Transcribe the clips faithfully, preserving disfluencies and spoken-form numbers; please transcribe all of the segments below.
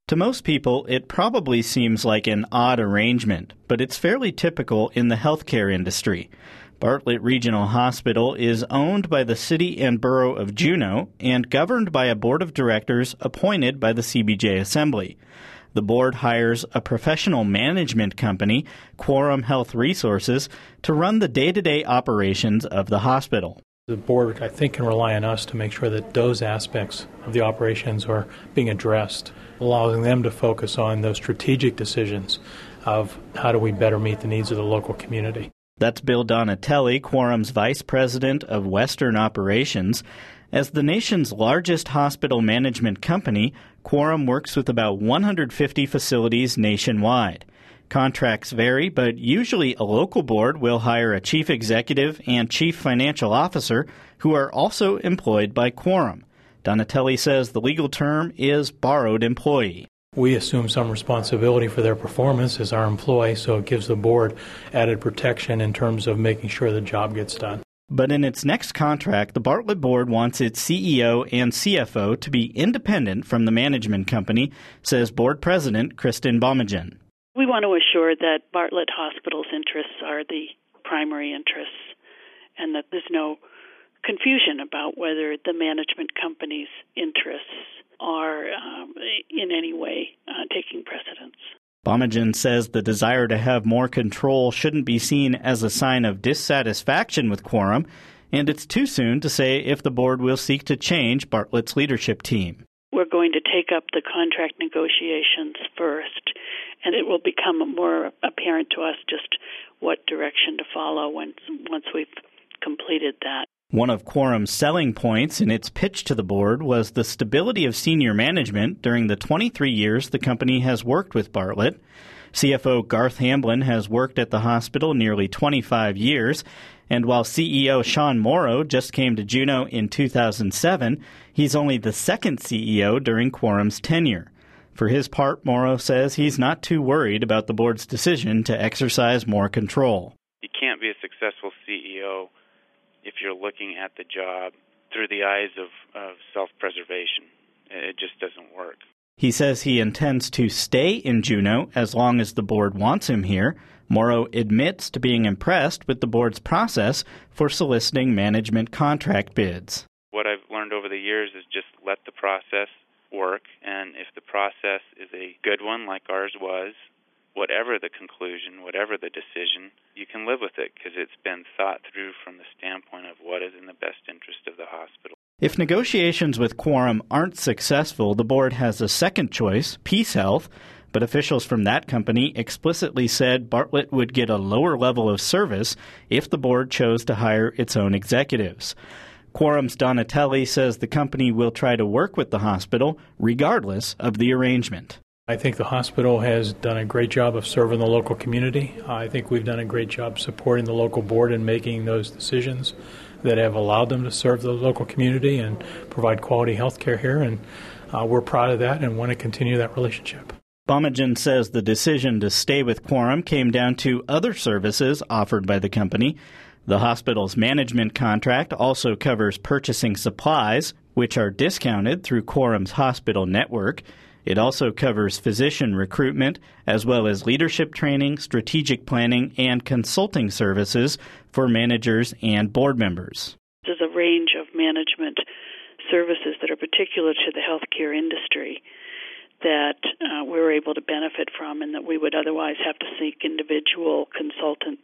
To most people, it probably seems like an odd arrangement, but it's fairly typical in the healthcare industry. Bartlett Regional Hospital is owned by the City and Borough of Juneau and governed by a board of directors appointed by the C B J Assembly. The board hires a professional management company, Quorum Health Resources, to run the day-to-day operations of the hospital. The board, I think, can rely on us to make sure that those aspects of the operations are being addressed, allowing them to focus on those strategic decisions of how do we better meet the needs of the local community. That's Bill Donatelli, Quorum's Vice President of Western Operations. As the nation's largest hospital management company, Quorum works with about one hundred fifty facilities nationwide. Contracts vary, but usually a local board will hire a chief executive and chief financial officer who are also employed by Quorum. Donatelli says the legal term is borrowed employee. We assume some responsibility for their performance as our employee, so it gives the board added protection in terms of making sure the job gets done. But in its next contract, the Bartlett board wants its C E O and C F O to be independent from the management company, says board president Kristen Bomagen. We want to assure that Bartlett Hospital's interests are the primary interests and that there's no confusion about whether the management company's interests are um, in any way uh, taking precedence. Bomagen says the desire to have more control shouldn't be seen as a sign of dissatisfaction with Quorum, and it's too soon to say if the board will seek to change Bartlett's leadership team. We're going to take up the contract negotiations first, and it will become more apparent to us just what direction to follow once, once we've completed that. One of Quorum's selling points in its pitch to the board was the stability of senior management during the twenty-three years the company has worked with Bartlett. C F O Garth Hamblin has worked at the hospital nearly twenty-five years, and while C E O Sean Morrow just came to Juneau in two thousand seven, he's only the second C E O during Quorum's tenure. For his part, Morrow says he's not too worried about the board's decision to exercise more control. You can't be a successful C E O if you're looking at the job through the eyes of, of self-preservation. It just doesn't work. He says he intends to stay in Juneau as long as the board wants him here. Morrow admits to being impressed with the board's process for soliciting management contract bids. What I've learned over the years is just let the process work, and if the process is a good one like ours was, whatever the conclusion, whatever the decision, you can live with it because it's been thought through from the standpoint of what is in the best interest of the hospital. If negotiations with Quorum aren't successful, the board has a second choice, Peace Health, but officials from that company explicitly said Bartlett would get a lower level of service if the board chose to hire its own executives. Quorum's Donatelli says the company will try to work with the hospital regardless of the arrangement. I think the hospital has done a great job of serving the local community. I think we've done a great job supporting the local board in making those decisions that have allowed them to serve the local community and provide quality health care here, and uh, we're proud of that and want to continue that relationship. Bomagen says the decision to stay with Quorum came down to other services offered by the company. The hospital's management contract also covers purchasing supplies, which are discounted through Quorum's hospital network. It also covers physician recruitment, as well as leadership training, strategic planning, and consulting services for managers and board members. There's a range of management services that are particular to the healthcare industry that uh, we're able to benefit from and that we would otherwise have to seek individual consultants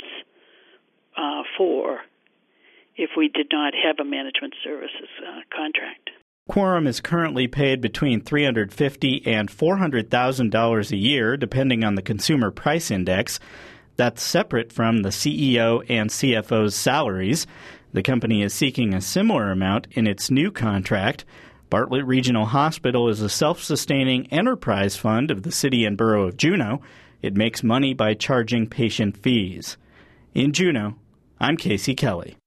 uh, for if we did not have a management services uh, contract. Quorum is currently paid between three hundred fifty thousand dollars and four hundred thousand dollars a year, depending on the Consumer Price Index. That's separate from the C E O and C F O's salaries. The company is seeking a similar amount in its new contract. Bartlett Regional Hospital is a self-sustaining enterprise fund of the City and Borough of Juneau. It makes money by charging patient fees. In Juneau, I'm Casey Kelly.